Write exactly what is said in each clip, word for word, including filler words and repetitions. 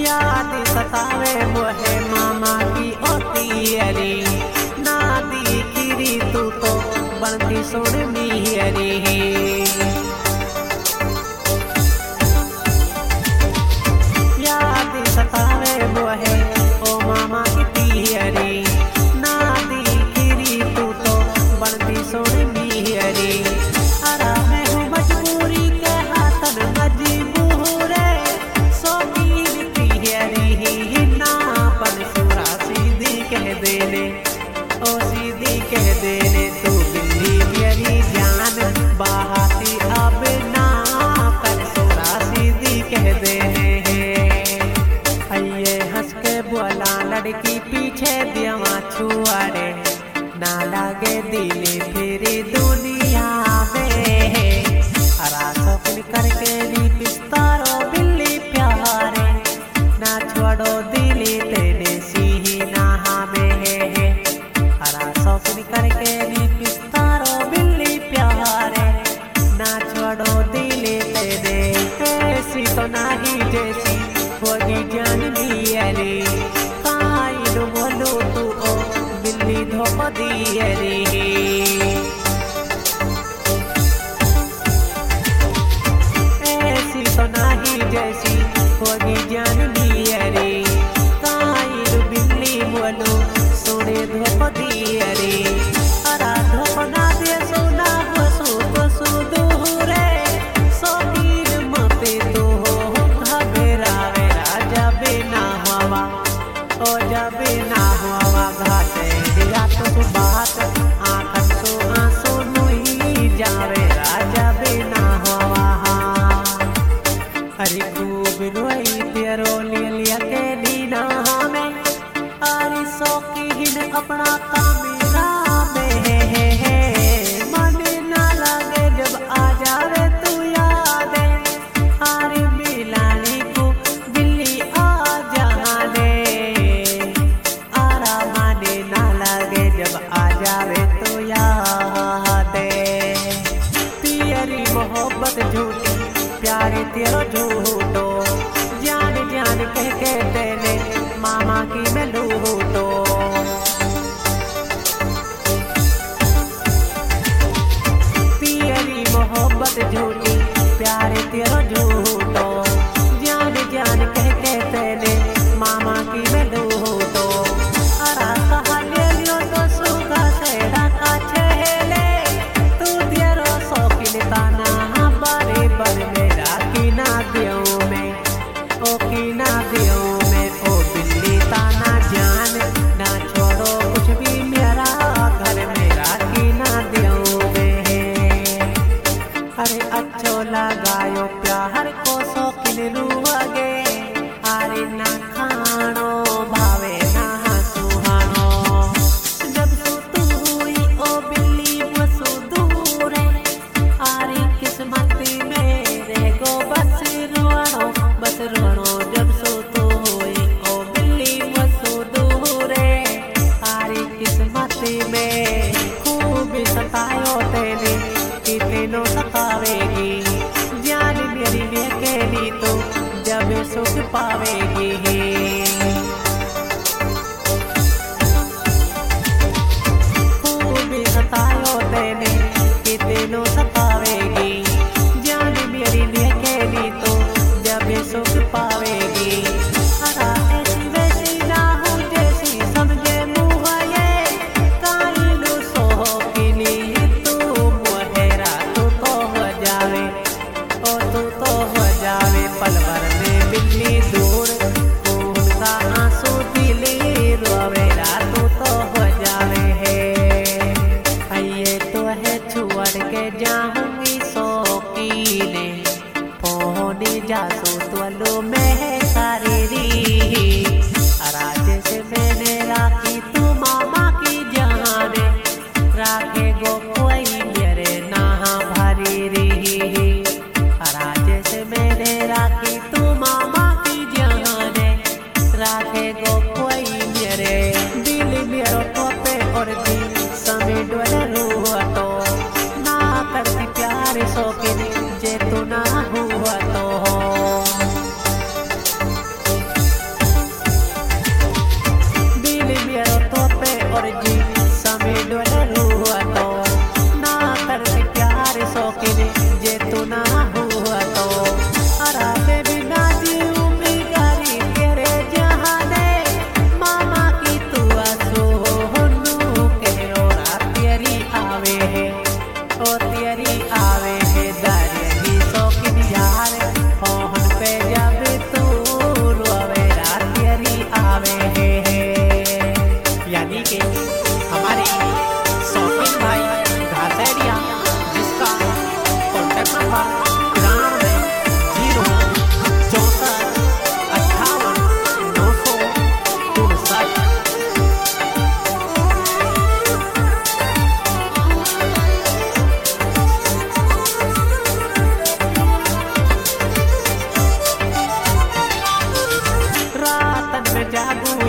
याद सतावे मोहे मामा की ओती अरे नादी किरी तू तो बनती सोनी अरे याद सतावे मोहे ओ मामा की ती अरे नादी किरी तू तो बनती सोनी अरे अरा मैं हूँ मजबूरी के हाथन मजबूर देने ओ सीधी कह देने तू बिल्ली मेरी जान बहाती अब ना कर सोरा सीधी कह देने है हंस के बोला लड़की पीछे दिया छुआरे ना लगे दिली फिरी दुनिया में हरा सपन करके नी पिस्तारो बिल्ली प्यारे ना छोड़ो दिली तेरे सी ना करके नी पिस्तारो बिल्ली प्यारे ना छोड़ो दिल तेरे ऐसी तो नहीं जैसी होगी जान दी अरे काई नु बोलो तू ओ बिल्ली धोखा दी अरे ऐसी तो नहीं जैसी होगी जान दी अरे काई नु बिल्ली बोलो सोने धोखा दी अरे अरा धोखा ना दे सोना बसो बसो दूरे सोकीन मते तो घबरा वे राजा बिना हवा ओ जा बिना हवा घाटे दिया तो बात आंखन तो आंसू नुई जावे राजा बिना हवा हरी खूब रोई तेरो ले लिया के दीना में अरे सोकीन अपना काम मोहब्बत झूठी प्यारे तेरो झूठो जान जान कह के तेने मामा की मैं लूटो तेरी मोहब्बत झूठी प्यारे तेरो झूठो जान जान कह के तेने मामा की मैं लूटो अरा कहा ले लियो तो सुगा से डाका छेले तू तेरो शौकीन ताना मेरा कीना दियो में ओ कीना दियो में ओ बिल्ली ताना जान ना छोड़ो कुछ भी मेरा घर मेरा कीना दियो में अरे अच्छो लगायो प्यार को शौकीन रुआगे अरे ना खानो भावे ना सुहानो जब सो तू हुई ओ बिल्ली बसो दूर अरे किस्मत में बस रोनो जब सो तो होई ओ बिल्ली बसो दूरे आरी किस्मत में खूब सतायो तेने कि तेनो सतावेगी जान मेरी लेकेली तो जब सुख पावेगी खूब सतायो तेने कि तेनो सतावेगी जान मेरी लेकेली तो सुख पावेगी अरा ऐसी वैसी ना हो जैसी समझे मुँह ये काई नु सोहकिनी तू मोहेरा तू तो हो जावे ओ तू तो हो जावे पल भर में बिल्ली दूर खून का आंसू दिली रोवेरा तू तो हो जावे है ये तो है छुअड़ के जहाँ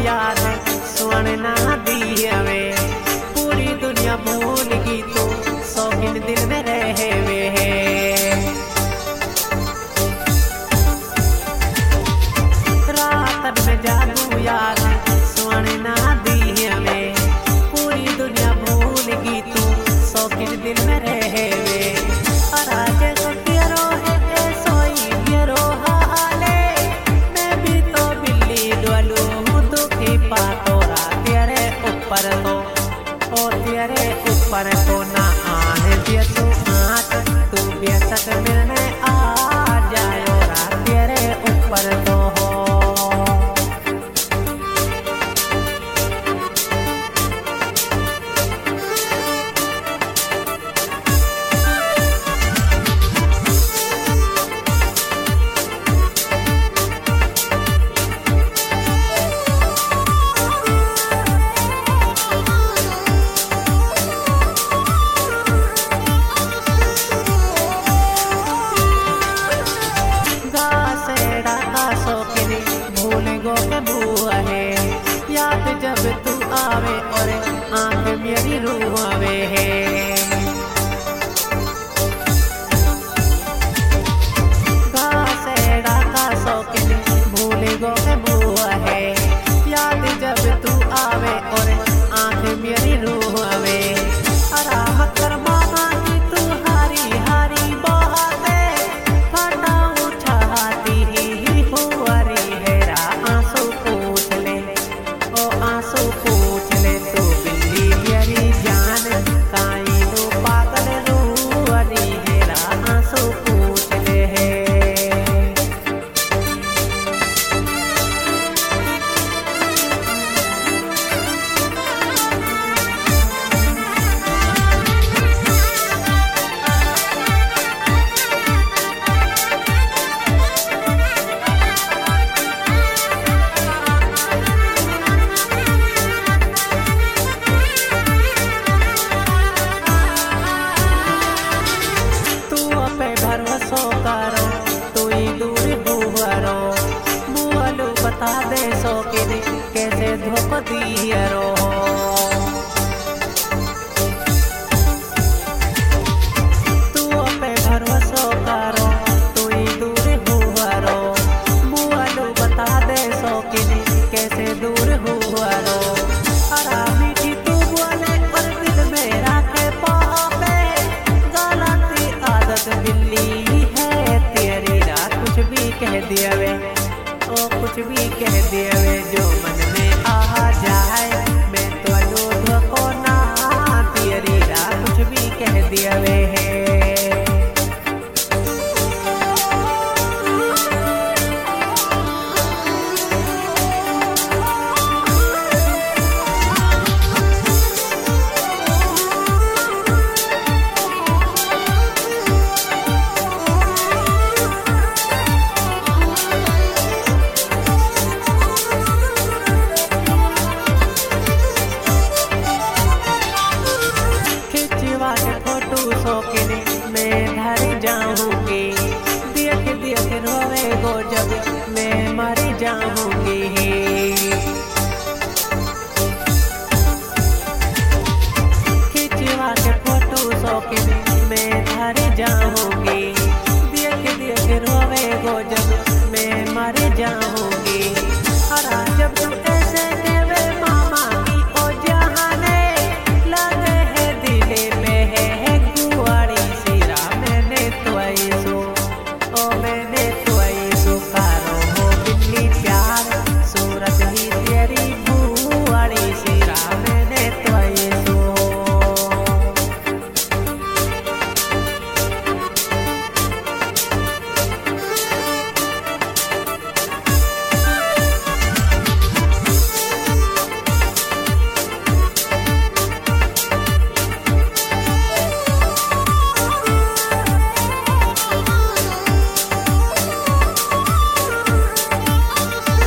याद सुन ना दिया वे पूरी दुनिया भूल गई तो शौकीन दिल में रहे वे रात में जादू याद सुन ना दिया वे पूरी दुनिया भूल गई तो शौकीन दिल में रहे वे राजे को तेरो है सोई तेरो हाले मैं भी तो बिल्ली डोलू दुखी पातोरा तेरे ऊपर तो ओ तेरे ऊपर तो ना आने दिया तू आँच तू बेशक मिलने आ जायो रात तेरे ऊपर तो हो याद जब तू आवे और आँख मेरी रूह आवे है घासेड़ा का शौकीन भूले गो के बुआ है याद जब तू आवे और आँख मेरी रूह आवे आराम कर मामा की तू हारी हारी बहाते फटा उठाती ही हुआरी हेरा आंसू पूछ ले ओ आंसू पूछ ले तू बिल्ली मेरी जान काई नो पागल रूआरी हेरा आंसू पूछ ले है बता दे सो के दे कैसे धोखा दिया रो तू अपने भरोसा करो तू ही दूर हुआ रो बुआलो बता दे सो के दे कैसे दूर हुआ रो अरा मीठी तू बोले और दिल में रखे पापे गलती आदत बिल्ली है तेरी रात कुछ भी कह दिया वे ओ कुछ भी कह दिया वे जो मन में आ जाए मैं तो लोग को ना तेरी रात कुछ भी कह दिया वे है मैं घर जाऊंगी देख देख रोवे गो जब मैं मर जाऊंगी।